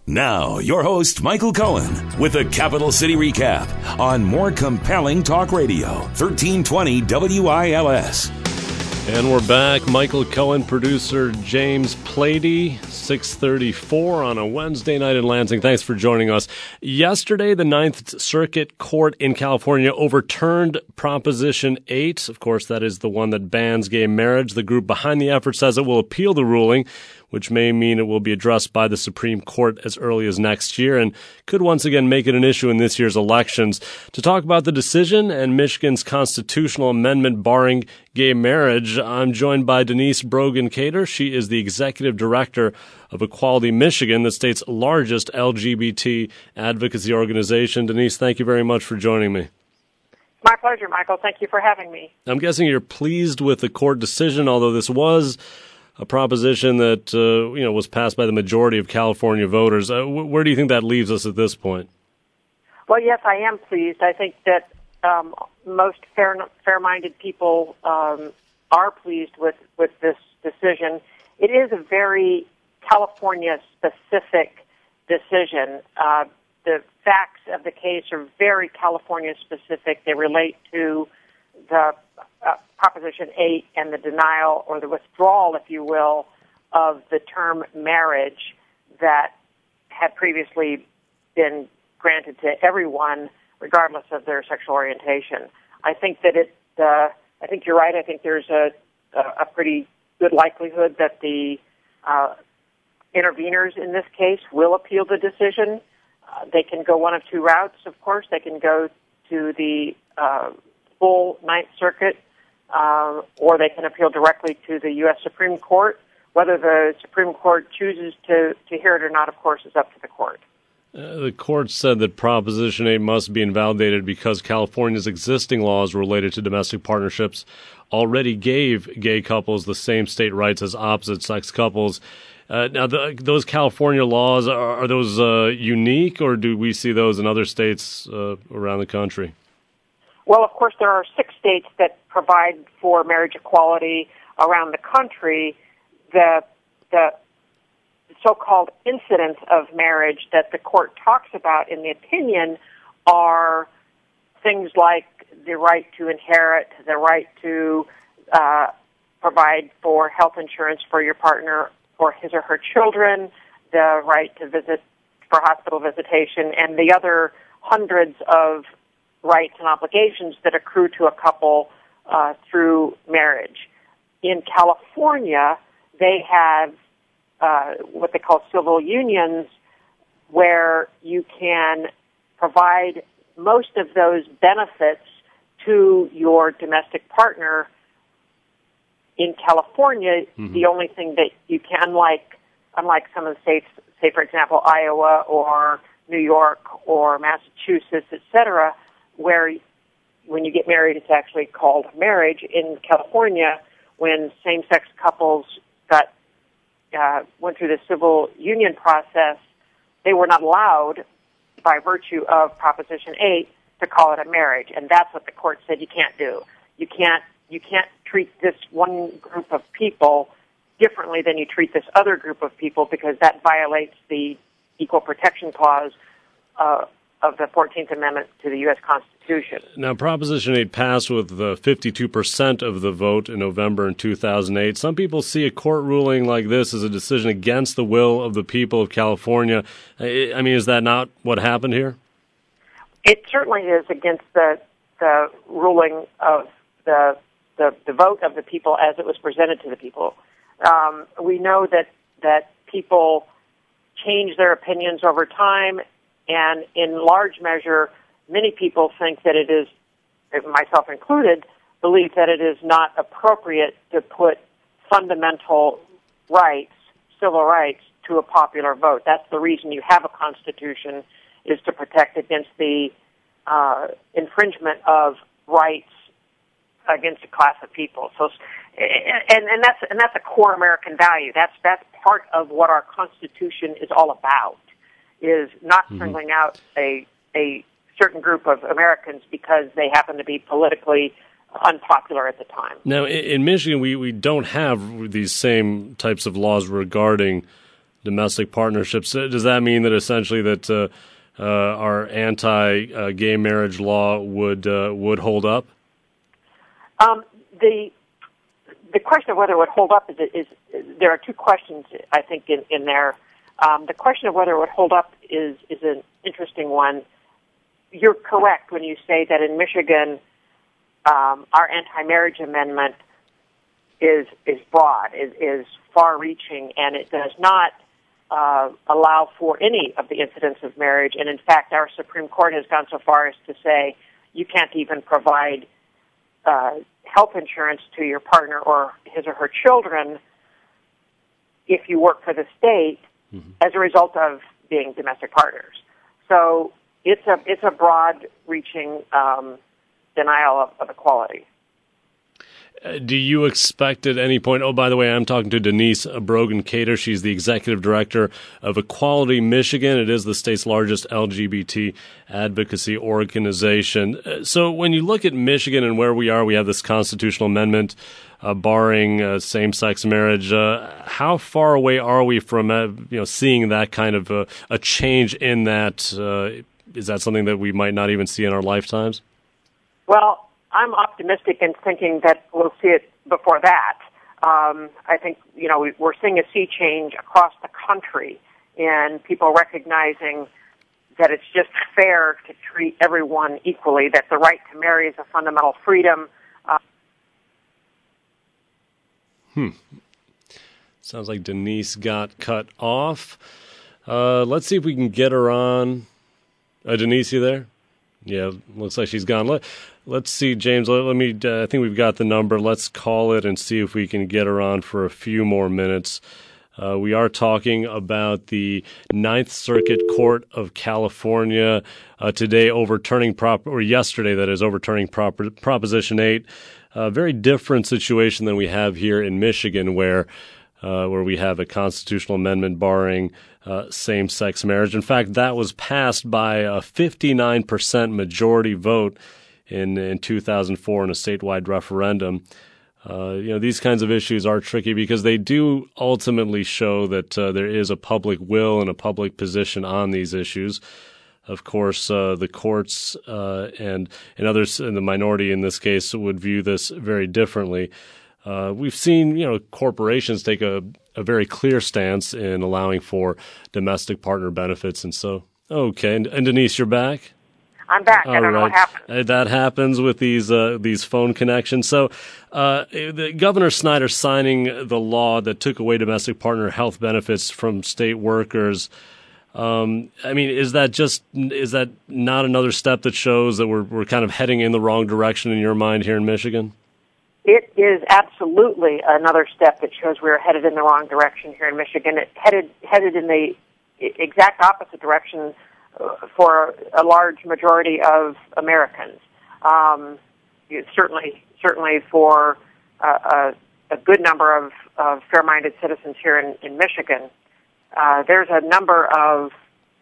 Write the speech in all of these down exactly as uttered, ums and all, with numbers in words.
Now, your host, Michael Cohen, with a Capital City Recap on more compelling talk radio, thirteen twenty W I L S. And we're back. Michael Cohen, producer James Plady, six thirty-four on a Wednesday night in Lansing. Thanks for joining us. Yesterday, the Ninth Circuit Court in California overturned Proposition eight. Of course, that is the one that bans gay marriage. The group behind the effort says it will appeal the ruling, which may mean it will be addressed by the Supreme Court as early as next year and could once again make it an issue in this year's elections. To talk about the decision and Michigan's constitutional amendment barring gay marriage, I'm joined by Denise Brogan-Cater. She is the executive director of Equality Michigan, the state's largest L G B T advocacy organization. Denise, thank you very much for joining me. My pleasure, Michael. Thank you for having me. I'm guessing you're pleased with the court decision, although this was a proposition that uh, you know was passed by the majority of California voters. Uh, wh- where do you think that leaves us at this point? Well, yes, I am pleased. I think that um, most fair, fair-minded people um, are pleased with, with this decision. It is a very California-specific decision. Uh, the facts of the case are very California-specific. They relate to the uh, Proposition eight and the denial or the withdrawal, if you will, of the term marriage that had previously been granted to everyone, regardless of their sexual orientation. I think that it. Uh, I think you're right. I think there's a a pretty good likelihood that the uh, interveners in this case will appeal the decision. Uh, they can go one of two routes, of course. They can go to the uh, full Ninth Circuit, uh, or they can appeal directly to the U S Supreme Court. Whether the Supreme Court chooses to, to hear it or not, of course, is up to the court. Uh, the court said that Proposition eight must be invalidated because California's existing laws related to domestic partnerships already gave gay couples the same state rights as opposite-sex couples. Uh, now, the, those California laws, are, are those uh, unique, or do we see those in other states uh, around the country? Well, of course, there are six states that provide for marriage equality around the country. The the so-called incidents of marriage that the court talks about in the opinion are things like the right to inherit, the right to uh, provide for health insurance for your partner or his or her children, the right to visit for hospital visitation, and the other hundreds of rights and obligations that accrue to a couple uh, through marriage. In California, they have uh, what they call civil unions, where you can provide most of those benefits to your domestic partner. In California, mm-hmm. the only thing that you can, unlike, unlike some of the states, say, for example, Iowa or New York or Massachusetts, et cetera, where when you get married, it's actually called marriage. In California, when same-sex couples got uh, went through the civil union process, they were not allowed, by virtue of Proposition eight, to call it a marriage, and that's what the court said you can't do. You can't you can't treat this one group of people differently than you treat this other group of people, because that violates the Equal Protection Clause uh, of the fourteenth Amendment to the U S Constitution. Now, Proposition eight passed with the fifty-two percent of the vote in November in two thousand eight. Some people see a court ruling like this as a decision against the will of the people of California. I mean, is that not what happened here? It certainly is against the the ruling of the the, the vote of the people as it was presented to the people. Um, we know that that people change their opinions over time, and in large measure, many people think that it is, myself included, believe that it is not appropriate to put fundamental rights, civil rights, to a popular vote. That's the reason you have a constitution, is to protect against the uh, infringement of rights against a class of people. So, and, and that's and that's a core American value. That's that's part of what our Constitution is all about, is not mm-hmm. singling out a a certain group of Americans because they happen to be politically unpopular at the time. Now, in Michigan, we, we don't have these same types of laws regarding domestic partnerships. Does that mean that essentially that uh, uh, our anti-gay uh, marriage law would uh, would hold up? Um, the the question of whether it would hold up is, is, is there are two questions I think in, in there. Um, the question of whether it would hold up is is an interesting one. You're correct when you say that in Michigan, um, our anti-marriage amendment is is broad, is, is far-reaching, and it does not uh, allow for any of the incidents of marriage. And in fact, our Supreme Court has gone so far as to say you can't even provide uh, health insurance to your partner or his or her children if you work for the state mm-hmm. as a result of being domestic partners. So it's a it's a broad-reaching um, denial of, of equality. Uh, do you expect at any point, oh, by the way, I'm talking to Denise Brogan-Cater. She's the executive director of Equality Michigan. It is the state's largest L G B T advocacy organization. Uh, so when you look at Michigan and where we are, we have this constitutional amendment uh, barring uh, same-sex marriage. Uh, how far away are we from uh, you know seeing that kind of uh, a change in that? Uh, is that something that we might not even see in our lifetimes? Well, I'm optimistic in thinking that we'll see it before that. Um, I think, you know, we're seeing a sea change across the country in people recognizing that it's just fair to treat everyone equally, that the right to marry is a fundamental freedom. Uh, hmm. Sounds like Denise got cut off. Uh, let's see if we can get her on. Uh, Denise, you there? Yeah, looks like she's gone. Let, let's see, James. Let, let me. Uh, I think we've got the number. Let's call it and see if we can get her on for a few more minutes. Uh, we are talking about the Ninth Circuit Court of California uh, today overturning prop or yesterday that is overturning prop, Proposition eight. A very different situation than we have here in Michigan, where uh, where we have a constitutional amendment barring Uh, same-sex marriage. In fact, that was passed by a fifty-nine percent majority vote in, in two thousand four in a statewide referendum. Uh, you know, these kinds of issues are tricky because they do ultimately show that uh, there is a public will and a public position on these issues. Of course, uh, the courts uh, and, and others in the minority in this case would view this very differently. Uh, we've seen, you know, corporations take a, a very clear stance in allowing for domestic partner benefits. And so, okay. And, and Denise, you're back? I'm back. All I don't right. know what happened. Uh, that happens with these uh, these phone connections. So uh, the, Governor Snyder signing the law that took away domestic partner health benefits from state workers. Um, I mean, is that just is that not another step that shows that we're we're kind of heading in the wrong direction in your mind here in Michigan? It is absolutely another step that shows we're headed in the wrong direction here in Michigan. It headed headed in the exact opposite direction for a large majority of Americans. Um, certainly, certainly for uh, a, a good number of, of fair-minded citizens here in, in Michigan. Uh, there's a number of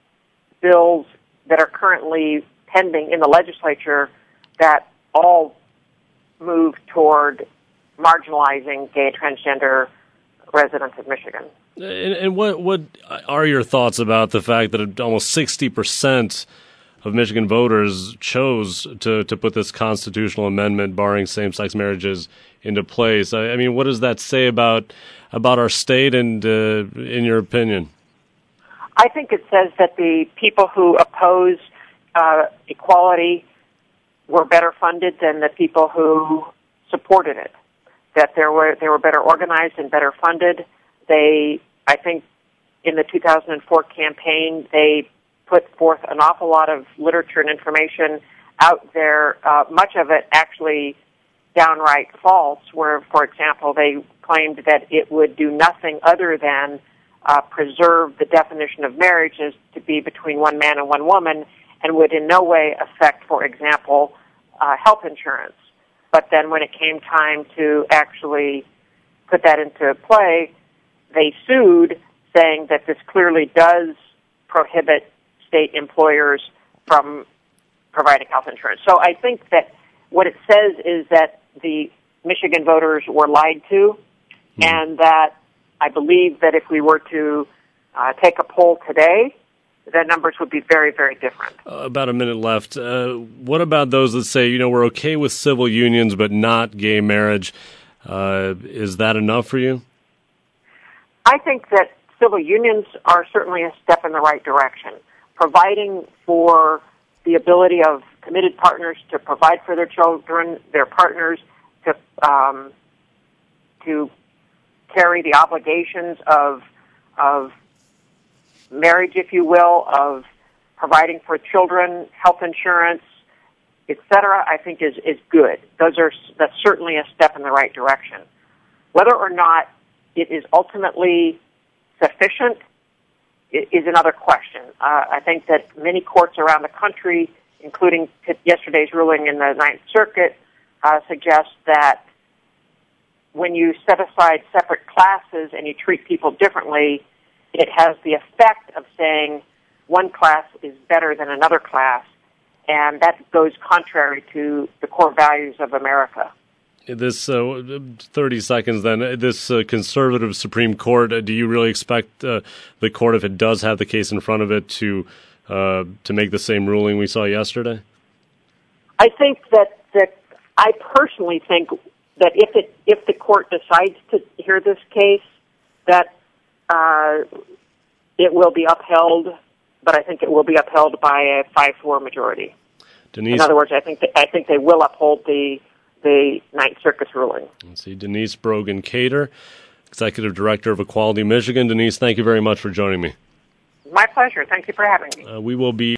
bills that are currently pending in the legislature that all move toward marginalizing gay and transgender residents of Michigan. And, and what what are your thoughts about the fact that almost sixty percent of Michigan voters chose to, to put this constitutional amendment barring same-sex marriages into place? I, I mean, what does that say about about our state and, uh, in your opinion? I think it says that the people who oppose uh, equality were better funded than the people who supported it. That there were they were better organized and better funded. They, I think, in the two thousand four campaign, they put forth an awful lot of literature and information out there. Uh, much of it actually downright false. Where, for example, they claimed that it would do nothing other than uh, preserve the definition of marriage as to be between one man and one woman, and would in no way affect, for example, uh, health insurance. But then when it came time to actually put that into play, they sued, saying that this clearly does prohibit state employers from providing health insurance. So I think that what it says is that the Michigan voters were lied to, mm-hmm. and that I believe that if we were to uh, take a poll today, the numbers would be very, very different. Uh, about a minute left. Uh, what about those that say, you know, we're okay with civil unions but not gay marriage? Uh, is that enough for you? I think that civil unions are certainly a step in the right direction, providing for the ability of committed partners to provide for their children, their partners to um, to carry the obligations of of marriage, if you will, of providing for children, health insurance, et cetera, I think is, is good. Those are that's certainly a step in the right direction. Whether or not it is ultimately sufficient is another question. Uh, I think that many courts around the country, including yesterday's ruling in the Ninth Circuit, uh, suggest that when you set aside separate classes and you treat people differently, it has the effect of saying one class is better than another class, and that goes contrary to the core values of America. This uh, thirty seconds then, this uh, conservative Supreme Court, uh, do you really expect uh, the court, if it does have the case in front of it, to uh, to make the same ruling we saw yesterday? I think that, that I personally think that if it if the court decides to hear this case, that uh, it will be upheld, but I think it will be upheld by a five four majority. Denise, in other words, I think that, I think they will uphold the the Ninth Circuit's ruling. Let's see, Denise Brogan-Cater, Executive Director of Equality Michigan. Denise, thank you very much for joining me. My pleasure. Thank you for having me. Uh, we will be